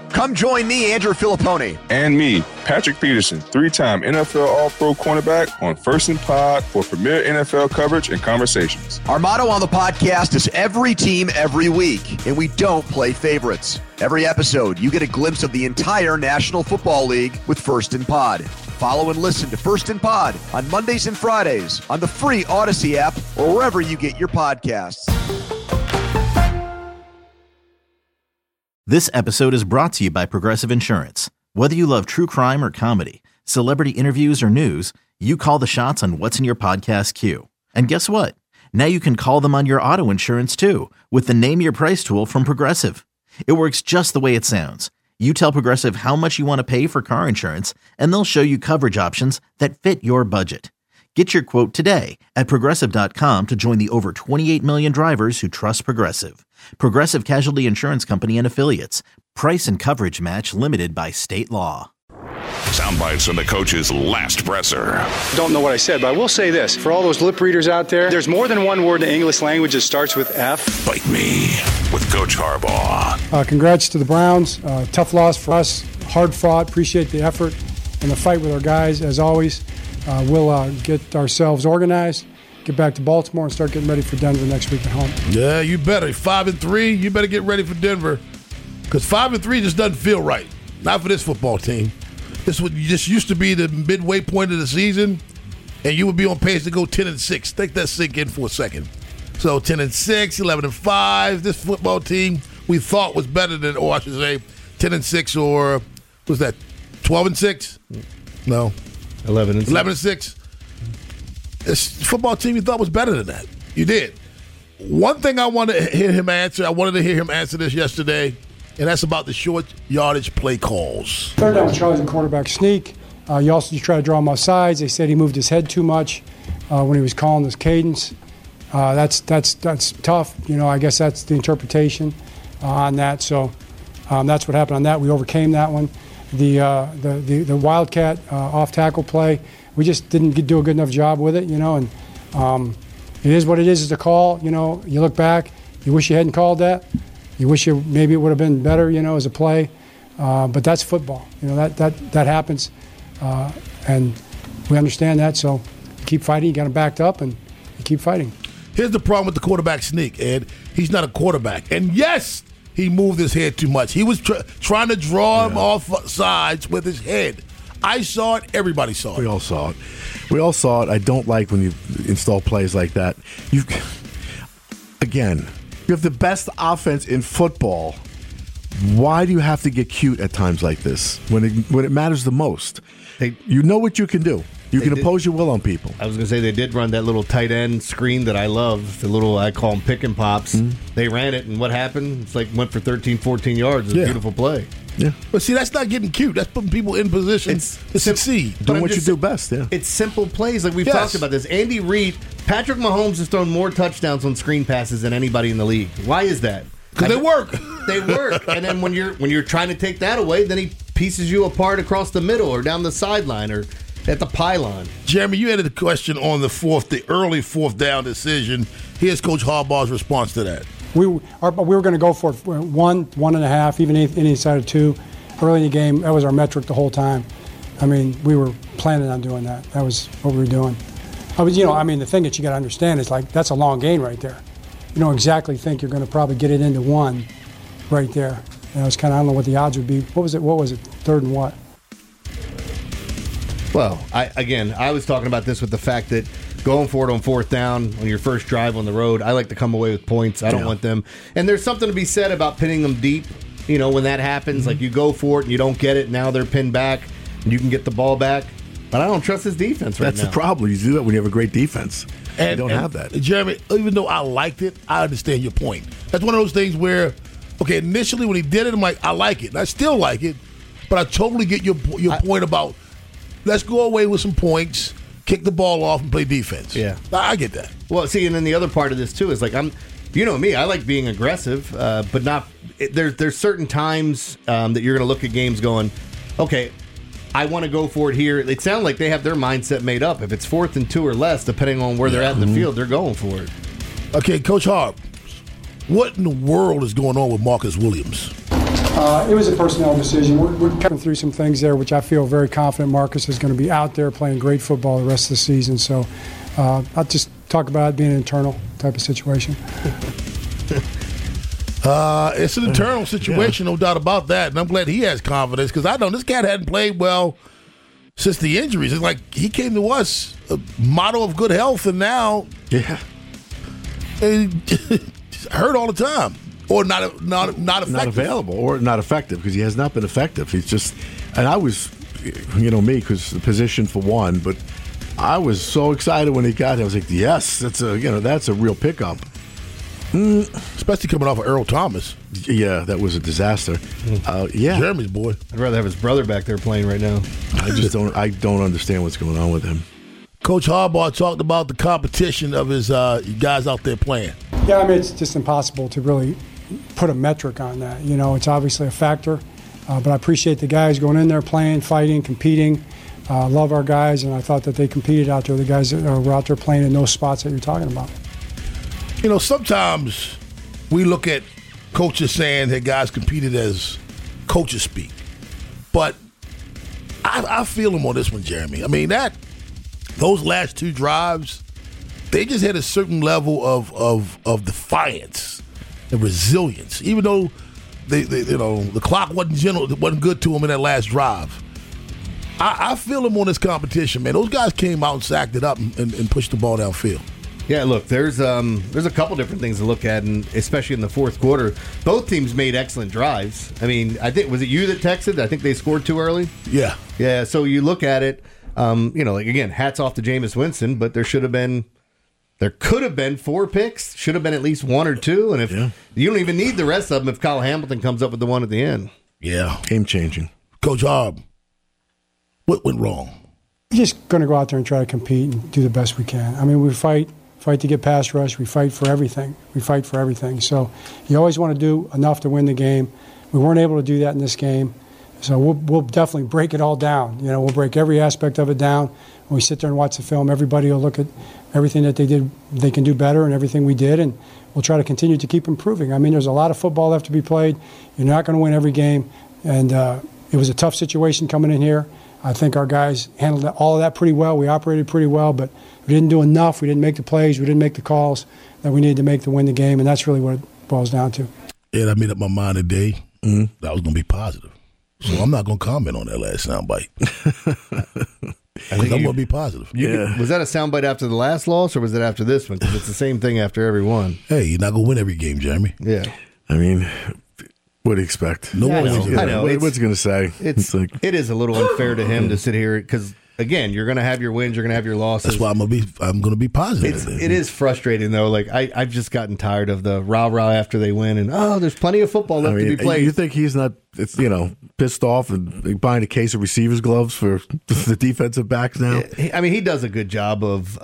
Come join me, Andrew Filipponi. And me, Patrick Peterson, 3-time NFL All-Pro cornerback on First and Pod for premier NFL coverage and conversations. Our motto on the podcast is every team, every week, and we don't play favorites. Every episode, you get a glimpse of the entire National Football League with First and Pod. Follow and listen to First and Pod on Mondays and Fridays on the free Odyssey app or wherever you get your podcasts. This episode is brought to you by Progressive Insurance. Whether you love true crime or comedy, celebrity interviews or news, you call the shots on what's in your podcast queue. And guess what? Now you can call them on your auto insurance too with the Name Your Price tool from Progressive. It works just the way it sounds. You tell Progressive how much you want to pay for car insurance, and they'll show you coverage options that fit your budget. Get your quote today at Progressive.com to join the over 28 million drivers who trust Progressive. Progressive Casualty Insurance Company and Affiliates. Price and coverage match limited by state law. Sound bites from the coach's last presser. Don't know what I said, but I will say this. For all those lip readers out there, there's more than one word in the English language that starts with F. Bite me with Coach Harbaugh. Congrats to the Browns. Tough loss for us. Hard fought. Appreciate the effort and the fight with our guys, as always. We'll get ourselves organized, get back to Baltimore, and start getting ready for Denver next week at home. Yeah, you better. 5-3, you better get ready for Denver. Because 5-3 just doesn't feel right. Not for this football team. This would just used to be the midway point of the season, and you would be on pace to go 10-6. Take that sink in for a second. So 10-6, 11-5. This football team we thought was better than, or I should say, 10-6, or was that 12-6? No. 11-6. This football team you thought was better than that. You did. One thing I want to hear him answer, I wanted to hear him answer this yesterday, and that's about the short yardage play calls. Third down, Charlie's a quarterback sneak. You also try to draw him off sides. They said he moved his head too much when he was calling his cadence. That's tough. You know, I guess that's the interpretation on that. So that's what happened on that. We overcame that one. The Wildcat off tackle play, we just didn't do a good enough job with it, you know, and it is what it is. It's a call, you know. You look back, you wish you hadn't called that. You wish maybe it would have been better, you know, as a play. But that's football, you know. That happens, and we understand that. So you keep fighting. You got him backed up, and you keep fighting. Here's the problem with the quarterback sneak, Ed. He's not a quarterback, and yes, he moved his head too much. He was trying to draw him off sides with his head. I saw it. Everybody saw it. We all saw it. I don't like when you install plays like that. You have the best offense in football. Why do you have to get cute at times like this when it matters the most? You know what you can do. You can impose your will on people. I was going to say they did run that little tight end screen that I love, the little, I call them pick and pops. Mm-hmm. They ran it, and what happened? It's like went for 13, 14 yards. It's a beautiful play. Yeah. But see, that's not getting cute. That's putting people in position to succeed. Doing what you do best, yeah. It's simple plays. Like we've talked about this. Andy Reid, Patrick Mahomes has thrown more touchdowns on screen passes than anybody in the league. Why is that? Because they work. They work. And then when you're trying to take that away, then he pieces you apart across the middle or down the sideline or at the pylon. Jeremy, you had a question on the early fourth down decision. Here's Coach Harbaugh's response to that. We were going to go for it, 1.5, even any side of 2. Early in the game, that was our metric the whole time. I mean, we were planning on doing that. That was what we were doing. The thing that you got to understand is, like, that's a long gain right there. You don't exactly think you're going to probably get it into 1 right there. And I was kind of, I don't know what the odds would be. What was it? Third and what? Well, I was talking about this with the fact that going for it on fourth down on your first drive on the road, I like to come away with points. I don't want them. And there's something to be said about pinning them deep. You know, when that happens, like you go for it and you don't get it, now they're pinned back and you can get the ball back. But I don't trust his defense right now. That's the problem. You do that when you have a great defense. And you don't have that. Jeremy, even though I liked it, I understand your point. That's one of those things where, okay, initially when he did it, I'm like, I like it. And I still like it. But I totally get your point about let's go away with some points, kick the ball off, and play defense. Yeah. I get that. Well, see, and then the other part of this, too, is like you know me, I like being aggressive, but not there's certain times that you're going to look at games going, okay, I want to go for it here. It sounds like they have their mindset made up. If it's 4th and 2 or less, depending on where they're at in the field, they're going for it. Okay, Coach Harb, what in the world is going on with Marcus Williams? It was a personnel decision. We're coming through some things there, which I feel very confident Marcus is going to be out there playing great football the rest of the season. So I'll just talk about it being an internal type of situation. It's an internal situation, no doubt about that. And I'm glad he has confidence because I know this cat hadn't played well since the injuries. It's like he came to us a model of good health, and now he's hurt all the time. Or not effective. Not available or not effective because he has not been effective. He's just, and I was, me, because the position for one, but I was so excited when he got here. I was like, yes, that's a real pickup. Especially coming off of Earl Thomas. Yeah, that was a disaster. Jeremy's boy. I'd rather have his brother back there playing right now. I don't understand what's going on with him. Coach Harbaugh talked about the competition of his guys out there playing. Yeah, I mean, it's just impossible to really put a metric on that. It's obviously a factor, but I appreciate the guys going in there playing, fighting, competing. Love our guys, and I thought that they competed out there, the guys that were out there playing in those spots that you're talking about. Sometimes we look at coaches saying that guys competed as coaches speak, but I feel them on this one, Jeremy. I mean, those last two drives, they just had a certain level of defiance and resilience, even though the clock wasn't good to them in that last drive. I feel them on this competition, man. Those guys came out and sacked it up and pushed the ball downfield. Yeah, look, there's a couple different things to look at, and especially in the fourth quarter, both teams made excellent drives. I mean, I think was it you that texted? I think they scored too early. Yeah. So you look at it, again, hats off to Jameis Winston, but there could have been 4 picks, should have been at least 1 or 2, and if you don't even need the rest of them if Kyle Hamilton comes up with the one at the end. Yeah, game changing. Coach Harb, what went wrong? We're just going to go out there and try to compete and do the best we can. I mean, we fight to get pass rush. We fight for everything. So you always want to do enough to win the game. We weren't able to do that in this game. So we'll definitely break it all down. We'll break every aspect of it down. When we sit there and watch the film, everybody will look at everything that they did, they can do better, and everything we did, and we'll try to continue to keep improving. I mean, there's a lot of football left to be played. You're not going to win every game, and it was a tough situation coming in here. I think our guys handled all of that pretty well. We operated pretty well, but we didn't do enough. We didn't make the plays. We didn't make the calls that we needed to make to win the game, and that's really what it boils down to. And I made up my mind today that I was going to be positive. So I'm not going to comment on that last soundbite. I think I'm going to be positive. Was that a soundbite after the last loss, or was it after this one? Because it's the same thing after every one. Hey, you're not going to win every game, Jeremy. Yeah. I mean, what do you expect? I know. What's he going to say? It is a little unfair to him to sit here because, again, you're going to have your wins, you're going to have your losses. That's why I'm going to be positive. It is frustrating, though. Like, I've just gotten tired of the rah-rah after they win and, there's plenty of football left to be played. You think he's not, pissed off and buying a case of receivers gloves for the defensive backs now? I mean, he does a good job of,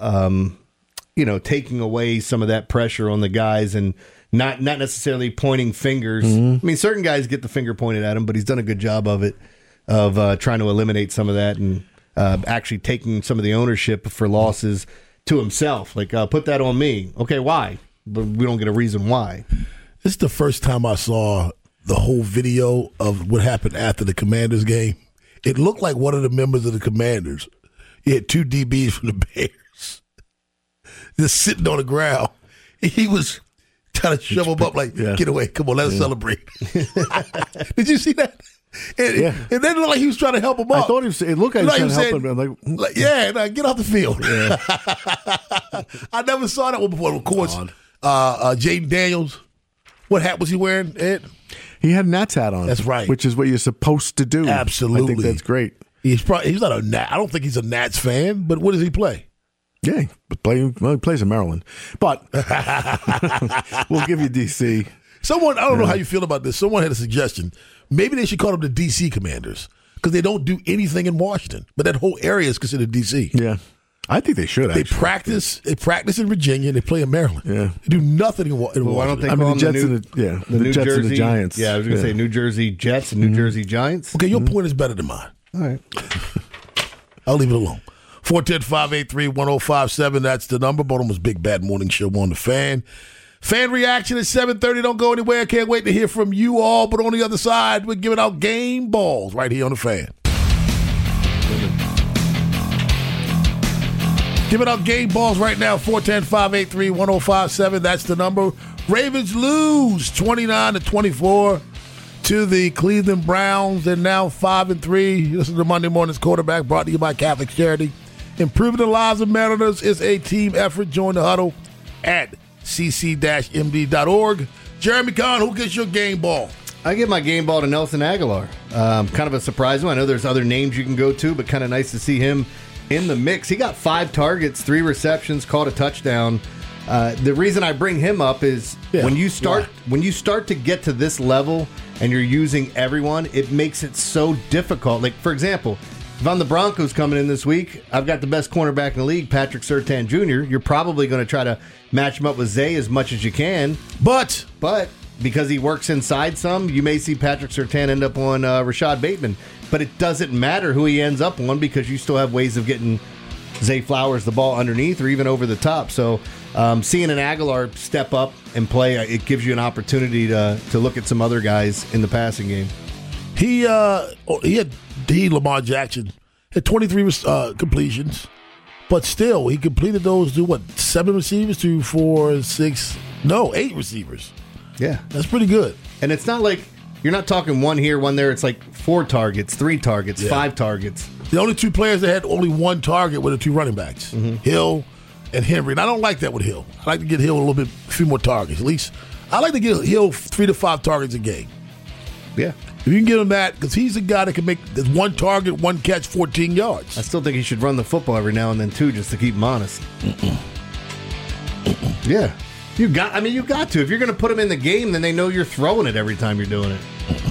taking away some of that pressure on the guys and not necessarily pointing fingers. I mean, certain guys get the finger pointed at him, but he's done a good job of it, of trying to eliminate some of that and actually taking some of the ownership for losses to himself. Like, put that on me. Okay, why? But we don't get a reason why. This is the first time I saw the whole video of what happened after the Commanders game. It looked like one of the members of the Commanders. He had 2 DBs from the Bears just sitting on the ground. He was trying to shove them up like, get away. Come on, let us celebrate. Did you see that? And then it looked like he was trying to help him up. I thought it looked like he was trying to help him. Get off the field. Yeah. I never saw that one before. Of course, Jaden Daniels, what hat was he wearing, Ed? He had a Nats hat on. That's right. Which is what you're supposed to do. Absolutely. I think that's great. He's not a Nat. I don't think he's a Nats fan, but what does he play? Yeah, he plays in Maryland. But we'll give you DC. I don't know how you feel about this. Someone had a suggestion. Maybe they should call them the DC Commanders because they don't do anything in Washington, but that whole area is considered DC. Yeah. I think they should. They practice in Virginia. They play in Maryland. Yeah, they do nothing in Washington. Why don't they call the Jets the New Jets Jersey, and the Giants? Yeah, I was going to say New Jersey Jets and New Jersey Giants. Okay, your point is better than mine. All right, I'll leave it alone. 410-583-1057. That's the number. Baltimore's Big Bad Morning Show on the Fan. Fan reaction at 7:30. Don't go anywhere. I can't wait to hear from you all. But on the other side, we're giving out game balls right here on the Fan. Giving out game balls right now, 410-583-1057. That's the number. Ravens lose 29-24 to the Cleveland Browns. They're now 5-3. Listen to Monday Morning's Quarterback, brought to you by Catholic Charity. Improving the lives of Mariners is a team effort. Join the huddle at cc-md.org. Jeremy Kahn, who gets your game ball? I give my game ball to Nelson Aguilar. Kind of a surprise one. I know there's other names you can go to, but kind of nice to see him in the mix. He got 5 targets, 3 receptions, caught a touchdown. The reason I bring him up is when you start to get to this level and you're using everyone, it makes it so difficult. Like, for example, if I'm the Broncos coming in this week, I've got the best cornerback in the league, Patrick Surtain Jr. You're probably going to try to match him up with Zay as much as you can. But because he works inside some, you may see Patrick Surtain end up on Rashad Bateman. But it doesn't matter who he ends up on because you still have ways of getting Zay Flowers the ball underneath or even over the top. So seeing an Aguilar step up and play, it gives you an opportunity to look at some other guys in the passing game. He had Lamar Jackson had 23 completions, but still he completed those to 7 receivers to 8 receivers. Yeah, that's pretty good. And it's not like you're not talking one here, one there. It's like 4 targets, 3 targets, 5 targets. The only 2 players that had only 1 target were the 2 running backs, Hill and Henry. And I don't like that with Hill. I like to get Hill a few more targets. At least I like to get Hill 3 to 5 targets a game. Yeah. If you can get him that, because he's a guy that can make 1 target, 1 catch, 14 yards. I still think he should run the football every now and then, too, just to keep him honest. Yeah. You got to. If you're going to put him in the game, then they know you're throwing it every time you're doing it.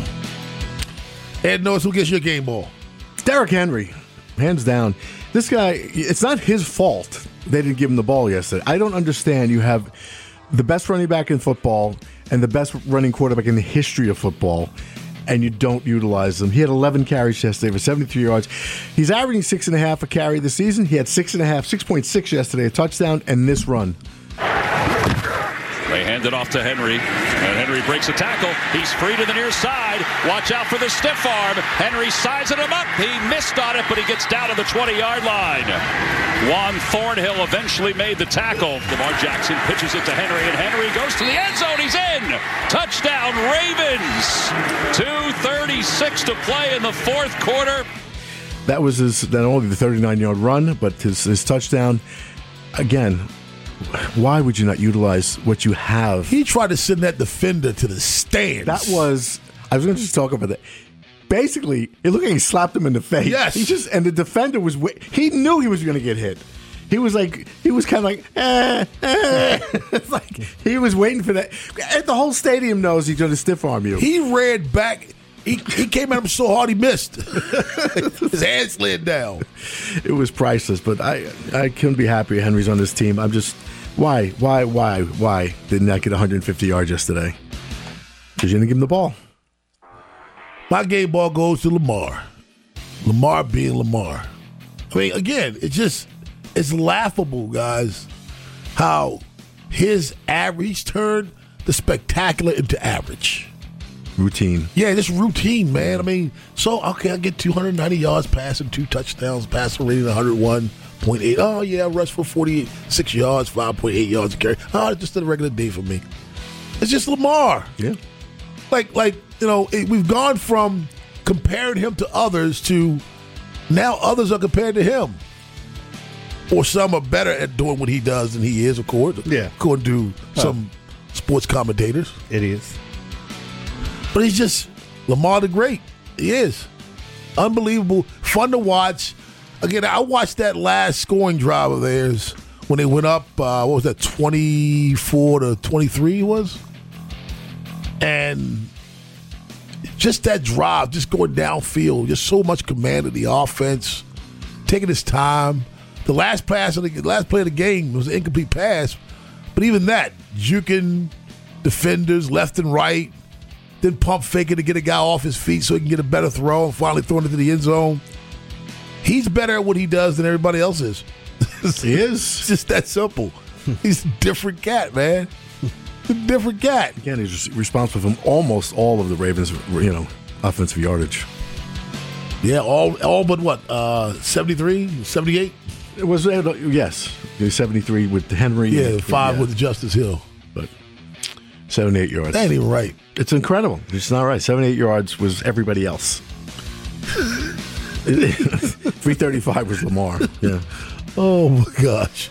Ed knows who gets your game ball. Derrick Henry, hands down. This guy, it's not his fault they didn't give him the ball yesterday. I don't understand. You have the best running back in football and the best running quarterback in the history of football, and you don't utilize them. He had 11 carries yesterday for 73 yards. He's averaging 6.5 a carry this season. He had 6.6 yesterday, a touchdown, and this run. They hand it off to Henry, and Henry breaks a tackle. He's free to the near side. Watch out for the stiff arm. Henry sizing him up. He missed on it, but he gets down to the 20-yard line. Juan Thornhill eventually made the tackle. Lamar Jackson pitches it to Henry, and Henry goes to the end zone. He's in. Touchdown, Ravens. 2:36 to play in the 4th quarter. That was not only the 39-yard run, but his touchdown. Again, why would you not utilize what you have? He tried to send that defender to the stands. I was going to just talk about that. Basically, it looked like he slapped him in the face. Yes. And the defender he knew he was going to get hit. He was kind of like, It's like he was waiting for that. The whole stadium knows he's going to stiff arm you. He ran back. He came at him so hard he missed. His hand slid down. It was priceless, but I couldn't be happier Henry's on this team. I'm just, why didn't I get 150 yards yesterday? Because you didn't give him the ball. My game ball goes to Lamar. Lamar being Lamar. I mean, again, it's laughable, guys, how his average turned the spectacular into average. Routine. Yeah, just routine, man. I mean, I get 290 yards passing, 2 touchdowns, passing rating 101.8. Oh, yeah, I rushed for 46 yards, 5.8 yards a carry. Oh, it's just a regular day for me. It's just Lamar. Yeah. We've gone from comparing him to others to now others are compared to him. Or some are better at doing what he does than he is, of course. Yeah. According to some sports commentators. Idiots. But he's just Lamar the Great. He is. Unbelievable. Fun to watch. Again, I watched that last scoring drive of theirs when they went up, 24-23 it was? And just that drive, just going downfield, just so much command of the offense, taking his time. The last play of the game was an incomplete pass, but even that, juking defenders left and right, then pump faking to get a guy off his feet so he can get a better throw, finally throwing it to the end zone. He's better at what he does than everybody else is. He is. It's just that simple. He's a different cat, man. A different cat. Again, he's responsible for almost all of the Ravens, offensive yardage. Yeah, all but what? 73, 78? It was, yes. 73 with Henry. Yeah, 5 with Justice Hill. But 78 yards. That ain't even right. It's incredible. It's not right. 78 yards was everybody else. 335 was Lamar. Yeah. Oh, my gosh.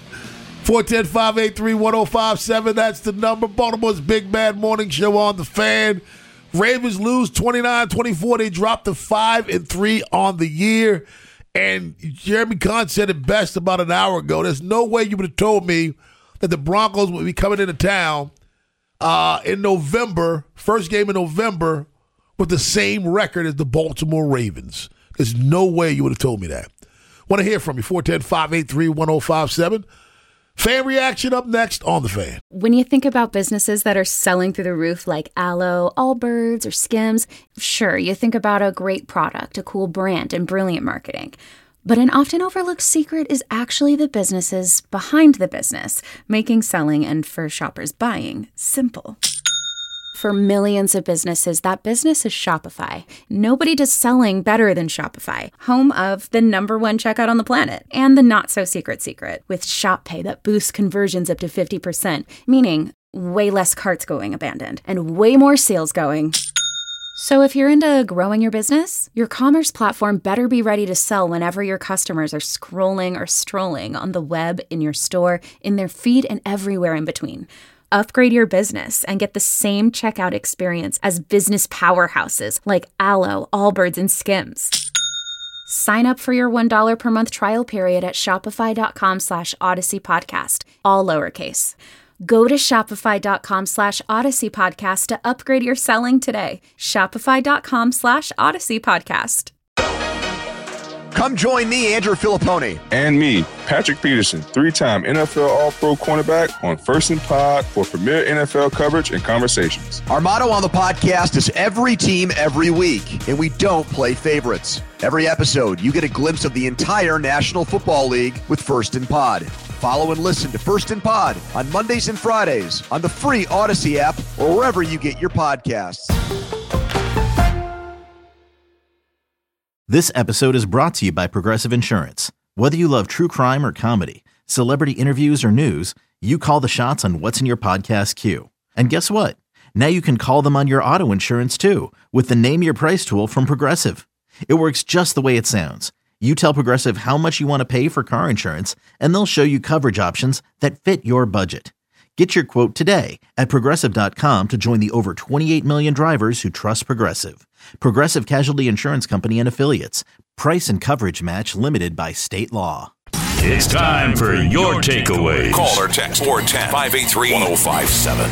410-583-1057. That's the number. Baltimore's Big Bad Morning Show on The Fan. Ravens lose 29-24. They dropped to 5-3 on the year. And Jeremy Kahn said it best about an hour ago. There's no way you would have told me that the Broncos would be coming into town in November, first game in November, with the same record as the Baltimore Ravens. There's no way you would have told me that. Want to hear from you. 410-583-1057. Fan reaction up next on The Fan. When you think about businesses that are selling through the roof like Aloe, Allbirds, or Skims, sure, you think about a great product, a cool brand, and brilliant marketing. But an often overlooked secret is actually the businesses behind the business, making selling and, for shoppers, buying simple. For millions of businesses, that business is Shopify. Nobody does selling better than Shopify, home of the #1 checkout on the planet and the not-so-secret secret with Shop Pay that boosts conversions up to 50%, meaning way less carts going abandoned and way more sales going. So if you're into growing your business, your commerce platform better be ready to sell whenever your customers are scrolling or strolling on the web, in your store, in their feed, and everywhere in between. Upgrade your business and get the same checkout experience as business powerhouses like Aloe, Allbirds, and Skims. Sign up for your $1 per month trial period at shopify.com/Odyssey Podcast, all lowercase. Go to shopify.com/Odyssey Podcast to upgrade your selling today. Shopify.com/Odyssey Podcast. Come join me, Andrew Filippone. And me, Patrick Peterson, 3-time NFL All-Pro cornerback on First and Pod for premier NFL coverage and conversations. Our motto on the podcast is every team, every week, and we don't play favorites. Every episode, you get a glimpse of the entire National Football League with First and Pod. Follow and listen to First and Pod on Mondays and Fridays on the free Odyssey app or wherever you get your podcasts. This episode is brought to you by Progressive Insurance. Whether you love true crime or comedy, celebrity interviews or news, you call the shots on what's in your podcast queue. And guess what? Now you can call them on your auto insurance too with the Name Your Price tool from Progressive. It works just the way it sounds. You tell Progressive how much you want to pay for car insurance, and they'll show you coverage options that fit your budget. Get your quote today at Progressive.com to join the over 28 million drivers who trust Progressive. Progressive Casualty Insurance Company and Affiliates. Price and coverage match limited by state law. It's time for your takeaways. Call or text 410-583-1057.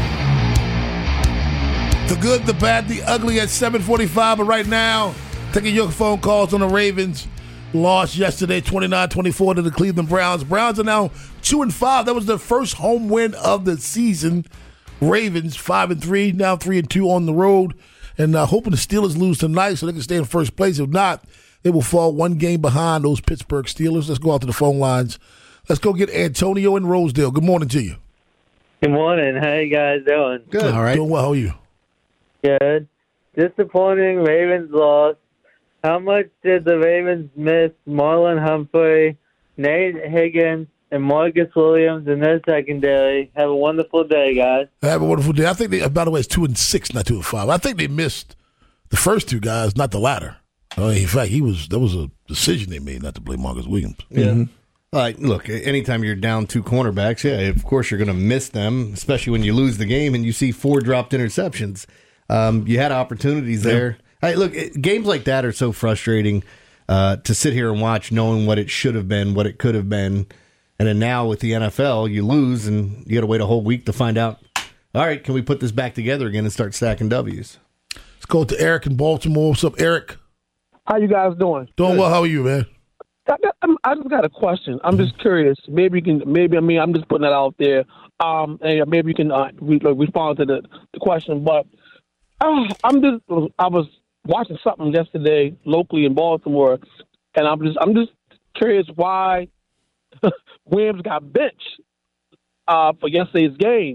The good, the bad, the ugly at 7:45. But right now, taking your phone calls on the Ravens. Lost yesterday 29-24 to the Cleveland Browns. Browns are now 2-5. That was their first home win of the season. Ravens 5-3, now 3-2 on the road. And hoping the Steelers lose tonight so they can stay in first place. If not, they will fall one game behind those Pittsburgh Steelers. Let's go out to the phone lines. Let's go get Antonio in Rosedale. Good morning to you. Good morning. How you guys doing? Good. All right. Doing well. How are you? Good. Disappointing Ravens loss. How much did the Ravens miss Marlon Humphrey, Nate Higgins, and Marcus Williams in their secondary? Have a wonderful day, guys. Have a wonderful day. I think they, by the way, it's 2-6, not 2-5. I think they missed the first two guys, not the latter. In fact, that was a decision they made not to play Marcus Williams. Yeah. Mm-hmm. Look, anytime you're down two cornerbacks, yeah, of course you're going to miss them, especially when you lose the game and you see 4 dropped interceptions. You had opportunities there. Hey, look, games like that are so frustrating to sit here and watch, knowing what it should have been, what it could have been. And then now with the NFL, you lose and you got to wait a whole week to find out, all right, can we put this back together again and start stacking W's? Let's go to Eric in Baltimore. What's up, Eric? How you guys doing? Doing well. How are you, man? I just got a question. I'm just curious. Maybe I'm just putting that out there. And maybe you can respond to the question. But I was watching something yesterday locally in Baltimore, and I'm just curious why Williams got benched for yesterday's game.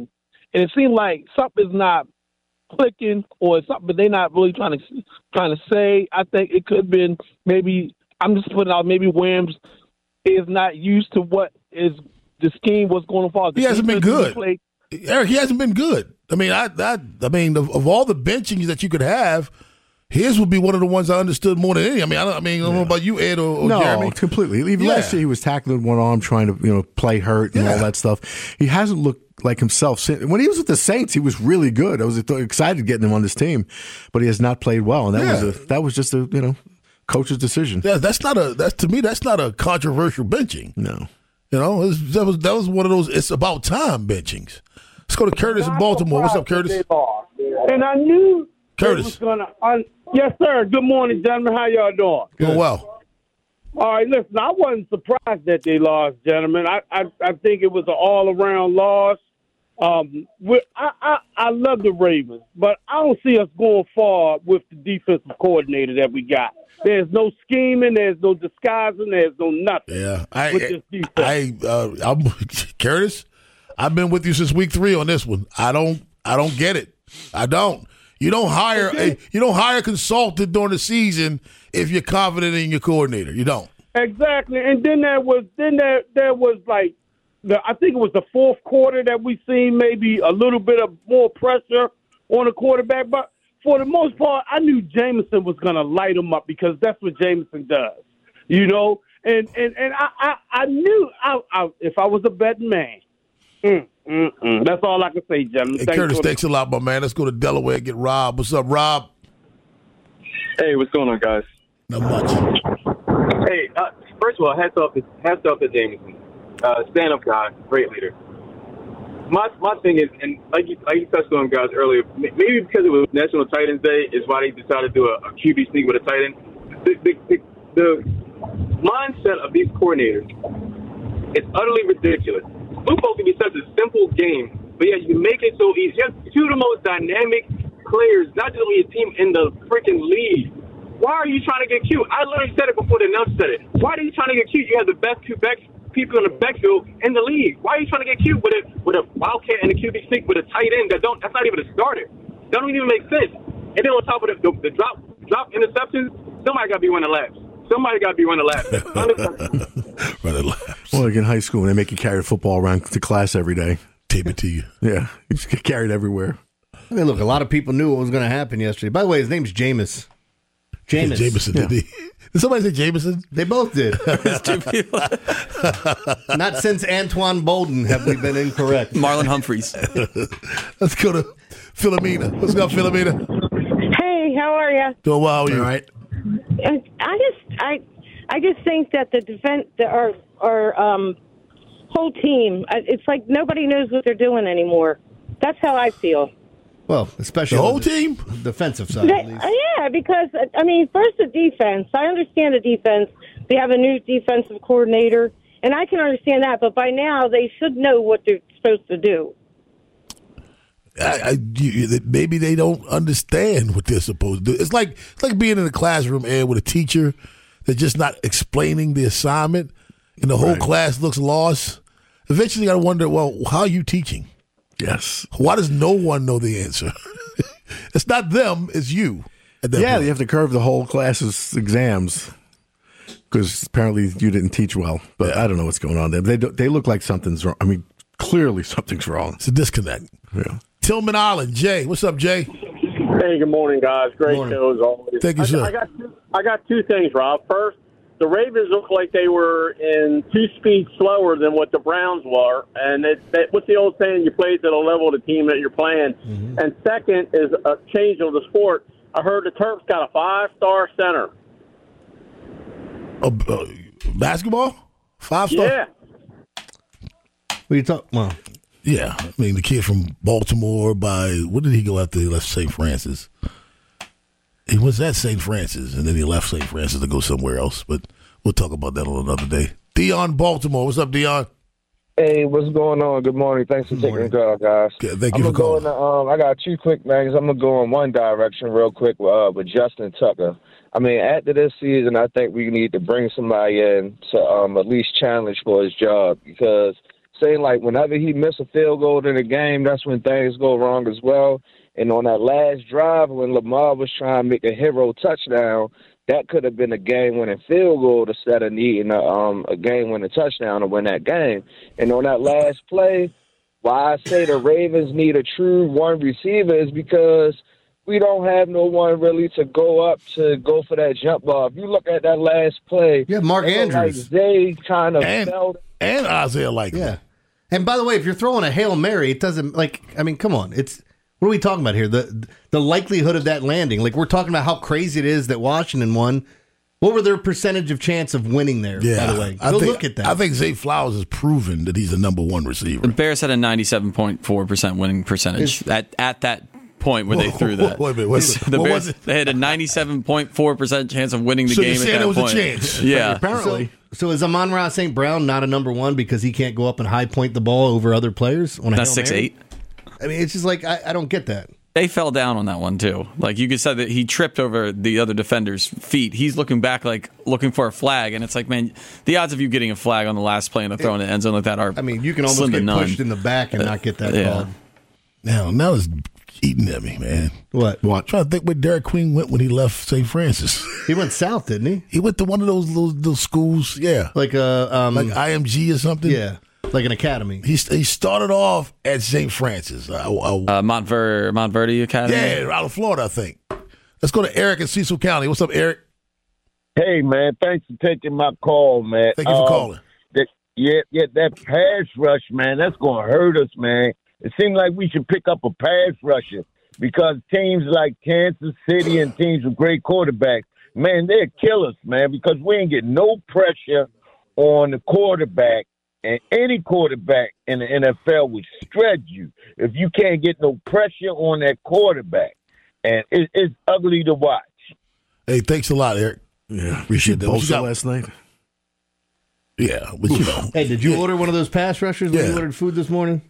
and it seemed like something's not clicking or something they're not really trying to say. I think it could have been maybe, I'm just putting out, maybe Williams is not used to what is the scheme was going to fall. He hasn't been good. Eric, he hasn't been good. I mean, I mean, of all the benchings that you could have, his would be one of the ones I understood more than any. I don't know about you, Ed or Jeremy. No, completely. Even last year, he was tackling one arm, trying to play hurt and all that stuff. He hasn't looked like himself. When he was with the Saints, he was really good. I was excited getting him on this team, but he has not played well, and that was just a coach's decision. Yeah, to me that's not a controversial benching. No, that was one of those it's about time benchings. Let's go to Curtis in Baltimore. What's up, Curtis? And I knew Curtis was gonna. Yes, sir. Good morning, gentlemen. How y'all doing? Doing well. All right, listen. I wasn't surprised that they lost, gentlemen. I think it was an all-around loss. I love the Ravens, but I don't see us going far with the defensive coordinator that we got. There's no scheming, there's no disguising, there's no nothing. Yeah, I'm Curtis. I've been with you since week 3 on this one. I don't get it. I don't. You don't hire a consultant during the season if you're confident in your coordinator. You don't. Exactly, and then there was like. I think it was the fourth quarter that we seen maybe a little bit of more pressure on the quarterback. But for the most part, I knew Jameson was going to light him up because that's what Jameson does, And I knew if I was a betting man. That's all I can say, gentlemen. Hey, Curtis, thanks a lot, my man. Let's go to Delaware and get Rob. What's up, Rob? Hey, what's going on, guys? Not much. Hey, first of all, hats off to Jameson. Stand-up guy, great leader. My thing is, and like you touched on, guys, earlier, maybe because it was National Tight Ends Day is why they decided to do a QB sneak with a tight end. The mindset of these coordinators is utterly ridiculous. Football can be such a simple game, but yet you make it so easy. You have two of the most dynamic players, not just on your team, in the freaking league. Why are you trying to get cute? I literally said it before the announcer said it. Why are you trying to get cute? You have the best two people in the backfield in the league. Why are you trying to get cute with a wildcat and a QB sneak with a tight end that's not even a starter? That don't even make sense. And then on top of the drop interceptions, somebody got to be running laps. Running laps. Well, like in high school, when they make you carry a football around to class every day. Tape it to you. Yeah, you just get carried everywhere. I mean, look, a lot of people knew what was going to happen yesterday. By the way, his name's Jameis. Jameson, did he? Did somebody say Jameson? They both did. Not since Antoine Bolden have we been incorrect. Marlon Humphreys. Let's go to Philomena. What's up, Philomena? Hey, how are you? Doing well. All right. I just think that the defense, our whole team, it's like nobody knows what they're doing anymore. That's how I feel. Well, especially the whole team, defensive side. At least. Yeah, because first the defense. I understand the defense. They have a new defensive coordinator, and I can understand that. But by now, they should know what they're supposed to do. Maybe they don't understand what they're supposed to do. It's like being in a classroom, Ed, with a teacher that's just not explaining the assignment, and the whole class looks lost. Eventually, you got to wonder, well, how are you teaching? Yes. Why does no one know the answer? It's not them, it's you. Yeah, you have to curve the whole class's exams because apparently you didn't teach well. But I don't know what's going on there. They look like something's wrong. I mean, clearly something's wrong. It's a disconnect. Yeah. Tillman Island, Jay. What's up, Jay? Hey, good morning, guys. Great show as always. Thank you, sir. I got two things, Rob. First, the Ravens look like they were in 2 speeds slower than what the Browns were. And what's the old saying? You play to the level of the team that you're playing. Mm-hmm. And second is a change of the sport. I heard the Terps got a 5-star center. Basketball? 5-star? Yeah. What are you talking about? Yeah. I mean, the kid from Baltimore what did he go after he left St. Francis? He was at St. Francis, and then he left St. Francis to go somewhere else. But we'll talk about that on another day. Dion, Baltimore. What's up, Dion? Hey, what's going on? Good morning. Thanks for taking the call, guys. Okay, thank you for calling. I got 2 quick things. I'm going to go in one direction real quick with Justin Tucker. I mean, after this season, I think we need to bring somebody in to at least challenge for his job because saying like whenever he missed a field goal in a game, that's when things go wrong as well. And on that last drive when Lamar was trying to make a hero touchdown, that could have been a game-winning field goal instead of needing a game-winning touchdown to win that game. And on that last play, why I say the Ravens need a true one receiver is because we don't have no one really to go for that jump ball. If you look at that last play, Mark Andrews. Like they kind of fell. And Isaiah Likely. Yeah. And by the way, if you're throwing a Hail Mary, it doesn't, come on. What are we talking about here? The likelihood of that landing. Like, we're talking about how crazy it is that Washington won. What were their percentage of chance of winning there, by the way? Look at that. I think Zay Flowers has proven that he's the number one receiver. The Bears had a 97.4% winning percentage at that point where they threw that. Wait a minute. The Bears, they had a 97.4% chance of winning the game at that point. So was a chance. Yeah. Apparently. So is Amon-Ra St. Brown not a number one because he can't go up and high point the ball over other players? On a That's 6'8". I mean, it's just like, I don't get that. They fell down on that one, too. Like, you could say that he tripped over the other defender's feet. He's looking back, looking for a flag, and it's like, man, the odds of you getting a flag on the last play and a throw in the end zone like that are you can almost get pushed in the back and not get that called. Now it's eating at me, man. What? I'm trying to think where Derek Queen went when he left St. Francis. He went south, didn't he? He went to one of those schools, yeah. Like IMG or something? Yeah. Like an academy. He started off at St. Francis. Montverde Academy? Yeah, out of Florida, I think. Let's go to Eric in Cecil County. What's up, Eric? Hey, man. Thanks for taking my call, man. Thank you for calling. That pass rush, man, that's going to hurt us, man. It seems like we should pick up a pass rusher because teams like Kansas City and teams with great quarterbacks, man, they'll kill us, man, because we ain't getting no pressure on the quarterback. And any quarterback in the NFL would stretch you if you can't get no pressure on that quarterback. And it's ugly to watch. Hey, thanks a lot, Eric. Yeah, appreciate that. Bosa last night. Yeah, but you know. Hey, did you order one of those pass rushers when you ordered food this morning?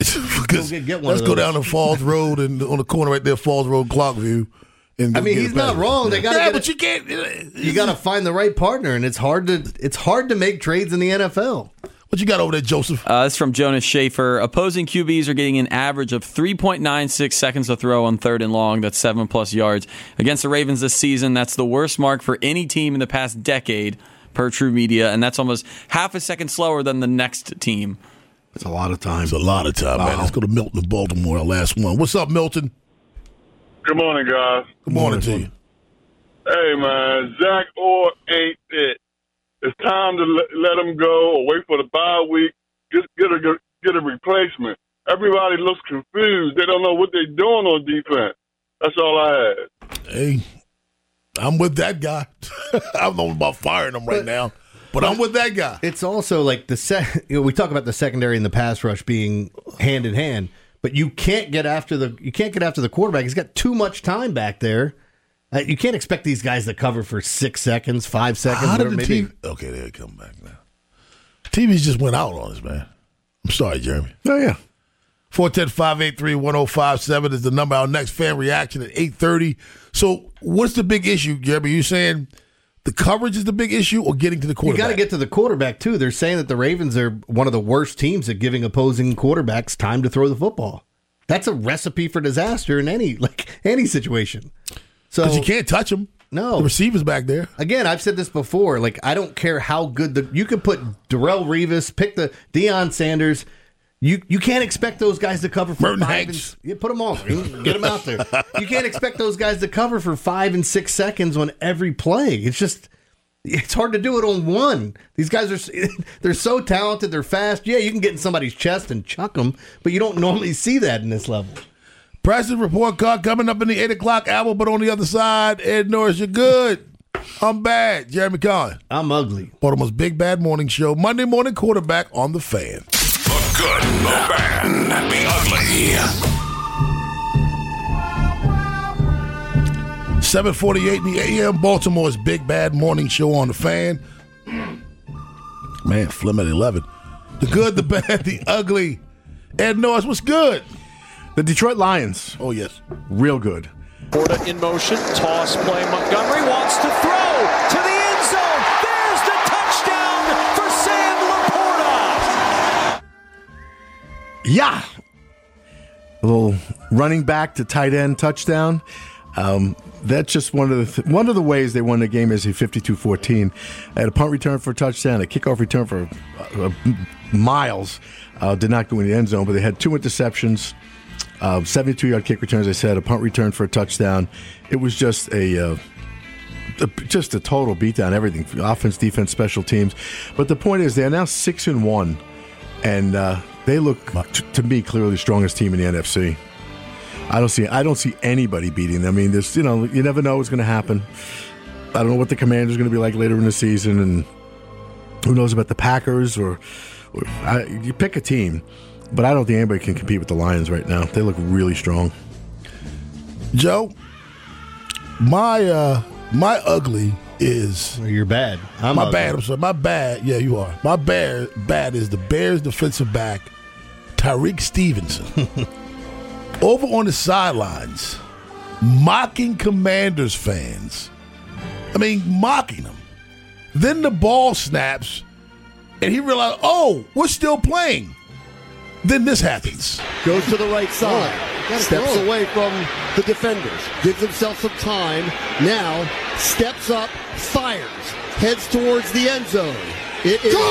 Let's go down to Falls Road and on the corner right there, Falls Road, Clockview. He's not wrong. They got but you can't. You got to find the right partner, and it's hard to make trades in the NFL. What you got over there, Joseph? This is from Jonas Schaefer. Opposing QBs are getting an average of 3.96 seconds to throw on 3rd and long. That's 7+ yards. Against the Ravens this season, that's the worst mark for any team in the past decade per True Media, and that's almost half a second slower than the next team. It's a lot of time. It's a lot of time, man. Let's go to Milton in Baltimore, our last one. What's up, Milton? Good morning, guys. Good morning to you. Hey, man, Zach Orr ain't it. It's time to let him go or wait for the bye week. Get a replacement. Everybody looks confused. They don't know what they're doing on defense. That's all I had. Hey, I'm with that guy. I don't know about firing him right now, but I'm with that guy. It's also like we talk about the secondary and the pass rush being hand in hand, but you can't get after the quarterback. He's got too much time back there. You can't expect these guys to cover for 6 seconds, 5 seconds. How did the TV? Okay, they come back now. TVs just went out on us, man. I'm sorry, Jeremy. Oh, yeah. 410-583-1057 is the number. Our next fan reaction at 8:30. So what's the big issue, Jeremy? You saying the coverage is the big issue or getting to the quarterback? You got to get to the quarterback, too. They're saying that the Ravens are one of the worst teams at giving opposing quarterbacks time to throw the football. That's a recipe for disaster in any situation. Because you can't touch them. No. The receiver's back there. Again, I've said this before. Like, I don't care how good you could put Darrelle Revis, pick the Deion Sanders. You can't expect those guys to cover for Merton 5 Hanks. put them on. Get them out there. You can't expect those guys to cover for 5 and 6 seconds on every play. It's hard to do it on one. These guys they're so talented. They're fast. Yeah, you can get in somebody's chest and chuck them, but you don't normally see that in this level. President Report Card coming up in the 8 o'clock hour, but on the other side, Ed Norris, you're good. I'm bad. Jeremy Collin. I'm ugly. Baltimore's Big Bad Morning Show, Monday morning quarterback on The Fan. The good, the bad, the ugly. 7:48 in the a.m., Baltimore's Big Bad Morning Show on The Fan. Man, Flim at 11. The good, the bad, the ugly. Ed Norris, what's good? The Detroit Lions. Oh, yes. Real good. Laporta in motion. Toss play. Montgomery wants to throw to the end zone. There's the touchdown for Sam Laporta. Yeah. A little running back to tight end touchdown. That's just one of the ways they won the game is a 52-14. Had a punt return for a touchdown, a kickoff return for Miles. Did not go in the end zone, but they had 2 interceptions, 72-yard kick returns. I said a punt return for a touchdown. It was just a total beatdown. Everything, offense, defense, special teams. But the point is, they are now 6-1, and they look to me clearly the strongest team in the NFC. I don't see anybody beating them. I mean, there's, you never know what's going to happen. I don't know what the Commanders are going to be like later in the season, and who knows about the Packers or you pick a team. But I don't think anybody can compete with the Lions right now. They look really strong. Joe, my ugly is you're bad. I'm bad. I'm sorry. My bad. Yeah, you are. My bad is the Bears defensive back Tyrique Stevenson. Over on the sidelines, mocking Commanders fans. I mean, mocking them. Then the ball snaps, and he realized, oh, we're still playing. Then this happens. Goes to the right side. Steps away from the defenders. Gives himself some time. Now, steps up, fires. Heads towards the end zone. It is...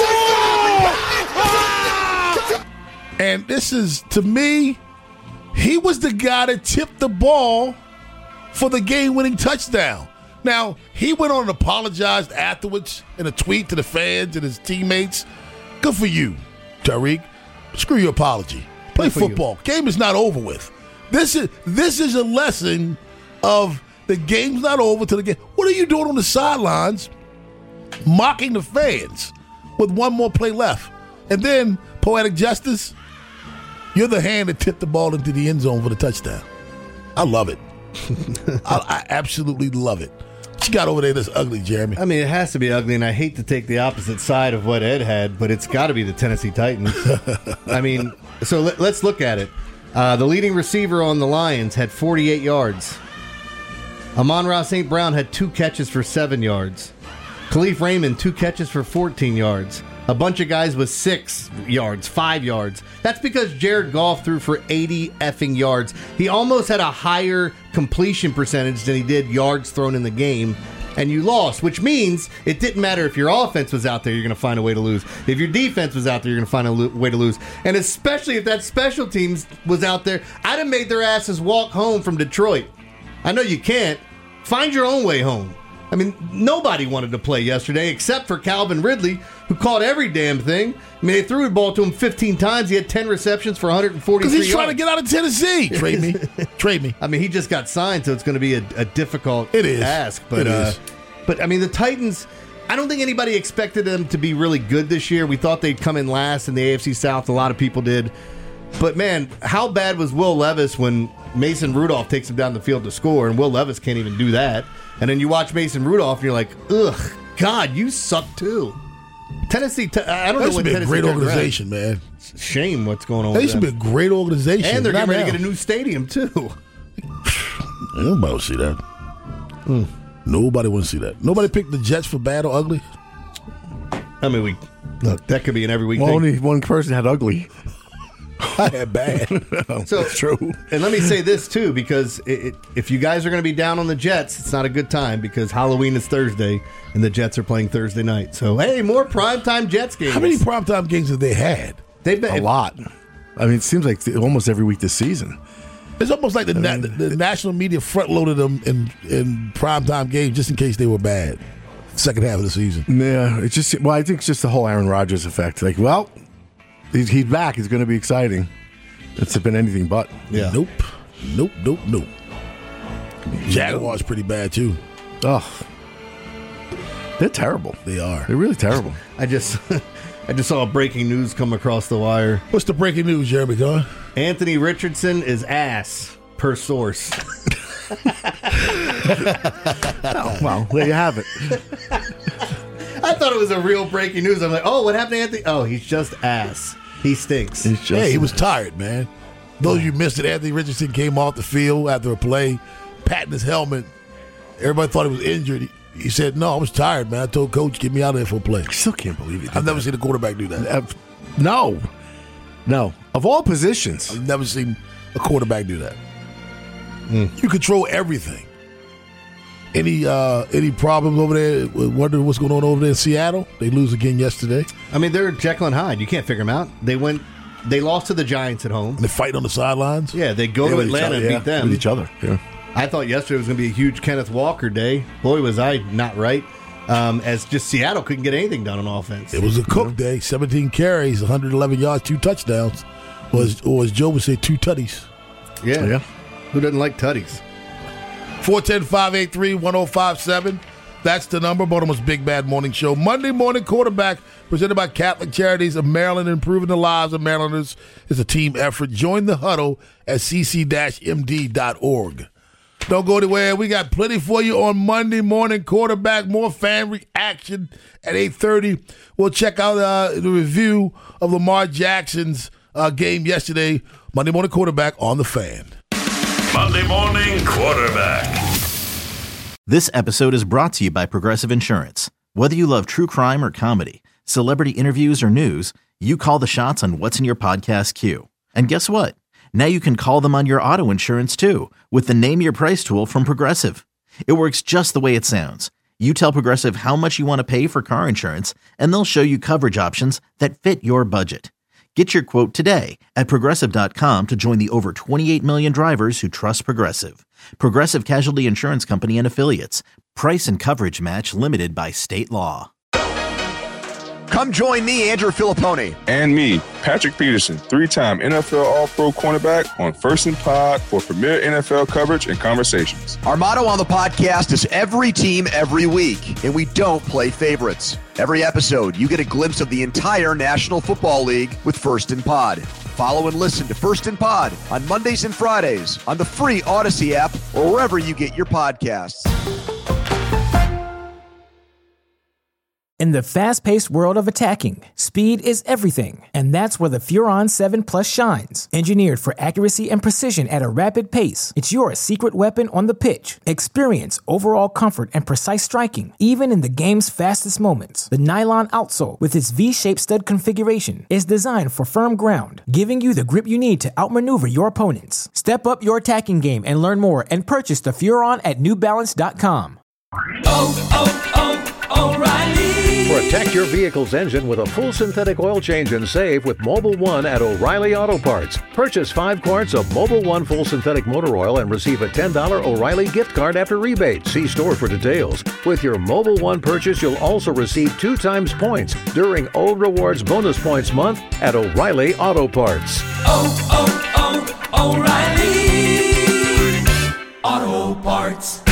And this is, to me... He was the guy that tipped the ball for the game-winning touchdown. Now, he went on and apologized afterwards in a tweet to the fans and his teammates. Good for you, Tyrique. Screw your apology. Play football. Game is not over with. This is a lesson of the game's not over till the game. What are you doing on the sidelines mocking the fans with one more play left? And then, poetic justice, you're the hand that tipped the ball into the end zone for the touchdown. I love it. I absolutely love it. What you got over there that's ugly, Jeremy? I mean, it has to be ugly, and I hate to take the opposite side of what Ed had, but it's got to be the Tennessee Titans. I mean, so let's look at it. The leading receiver on the Lions had 48 yards. Amon-Ra St. Brown had 2 catches for 7 yards. Khalif Raymond, 2 catches for 14 yards. A bunch of guys with 6 yards, 5 yards. That's because Jared Goff threw for 80 effing yards. He almost had a higher completion percentage than he did yards thrown in the game, and you lost, which means it didn't matter if your offense was out there, you're going to find a way to lose. If your defense was out there, you're going to find a way to lose. And especially if that special teams was out there, I'd have made their asses walk home from Detroit. I know you can't. Find your own way home. I mean, nobody wanted to play yesterday except for Calvin Ridley, who caught every damn thing. I mean, they threw the ball to him 15 times. He had 10 receptions for 143 yards. Because he's trying to get out of Tennessee. Trade me. Trade me. I mean, he just got signed, so it's going to be a difficult task. But, it is. But, I mean, the Titans, I don't think anybody expected them to be really good this year. We thought they'd come in last in the AFC South. A lot of people did. But, man, how bad was Will Levis when Mason Rudolph takes him down the field to score, and Will Levis can't even do that? And then you watch Mason Rudolph, and you're like, ugh, God, you suck too. Tennessee, I don't know what Tennessee. That should be a great organization, man. Shame what's going on. They should be a great organization, and they're getting ready to get a new stadium too. Nobody will see that. Nobody want to see that. Nobody picked the Jets for bad or ugly. I mean, look, that could be an every week. Well, thing. only one person had ugly. I had bad. So that's true. And let me say this too, because if you guys are going to be down on the Jets, it's not a good time because Halloween is Thursday and the Jets are playing Thursday night. So hey, more primetime Jets games. How many primetime games have they had? They've been a lot. I mean, it seems like almost every week this season. It's almost like the national media front loaded them in primetime games just in case they were bad. Second half of the season. Yeah, it's just I think it's just the whole Aaron Rodgers effect. Like, well, he's back. It's going to be exciting. It's been anything but. Yeah. Nope. Jaguars pretty bad too. Oh, they're terrible. They are. They're really terrible. I just saw breaking news come across the wire. What's the breaking news, Jeremy? Go on. Anthony Richardson is ass, per source. Oh, well, there you have it. I thought it was a real breaking news. I'm like, oh, what happened to Anthony? Oh, he's just ass. He stinks. He was tired, man. Those of you missed it, Anthony Richardson came off the field after a play, patting his helmet. Everybody thought he was injured. He said, no, I was tired, man. I told Coach, get me out of there for a play. I still can't believe it. I've never seen a quarterback do that. No. No. Of all positions. I've never seen a quarterback do that. You control everything. Any problems over there? Wondering what's going on over there in Seattle? They lose again yesterday. I mean, they're Jekyll and Hyde. You can't figure them out. They lost to the Giants at home. And they fight on the sidelines? Yeah, they go to Atlanta and beat them. With each other, yeah. I thought yesterday was going to be a huge Kenneth Walker day. Boy, was I not right. As just Seattle couldn't get anything done on offense. It was a Cook day. 17 carries, 111 yards, 2 touchdowns. Or as Joe would say, 2 tutties. Yeah. Who doesn't like tutties? 410-583-1057. That's the number. Baltimore's Big Bad Morning Show. Monday Morning Quarterback, presented by Catholic Charities of Maryland, improving the lives of Marylanders. It's a team effort. Join the huddle at cc-md.org. Don't go anywhere. We got plenty for you on Monday Morning Quarterback. More fan reaction at 8:30. We'll check out the review of Lamar Jackson's game yesterday. Monday Morning Quarterback on the Fan. Monday Morning Quarterback. This episode is brought to you by Progressive Insurance. Whether you love true crime or comedy, celebrity interviews or news, you call the shots on what's in your podcast queue. And guess what? Now you can call them on your auto insurance too with the Name Your Price tool from Progressive. It works just the way it sounds. You tell Progressive how much you want to pay for car insurance, and they'll show you coverage options that fit your budget. Get your quote today at Progressive.com to join the over 28 million drivers who trust Progressive. Progressive Casualty Insurance Company and Affiliates. Price and coverage match limited by state law. Come join me, Andrew Filippone. And me, Patrick Peterson, 3-time NFL All-Pro cornerback on First and Pod for premier NFL coverage and conversations. Our motto on the podcast is every team, every week, and we don't play favorites. Every episode, you get a glimpse of the entire National Football League with First and Pod. Follow and listen to First and Pod on Mondays and Fridays on the free Odyssey app or wherever you get your podcasts. In the fast-paced world of attacking, speed is everything, and that's where the Furon 7 Plus shines. Engineered for accuracy and precision at a rapid pace, it's your secret weapon on the pitch. Experience overall comfort and precise striking, even in the game's fastest moments. The nylon outsole, with its V-shaped stud configuration, is designed for firm ground, giving you the grip you need to outmaneuver your opponents. Step up your attacking game and learn more and purchase the Furon at NewBalance.com. O'Reilly. Protect your vehicle's engine with a full synthetic oil change and save with Mobil 1 at O'Reilly Auto Parts. Purchase 5 quarts of Mobil 1 full synthetic motor oil and receive a $10 O'Reilly gift card after rebate. See store for details. With your Mobil 1 purchase, you'll also receive 2 times points during O Rewards Bonus Points Month at O'Reilly Auto Parts. O'Reilly Auto Parts.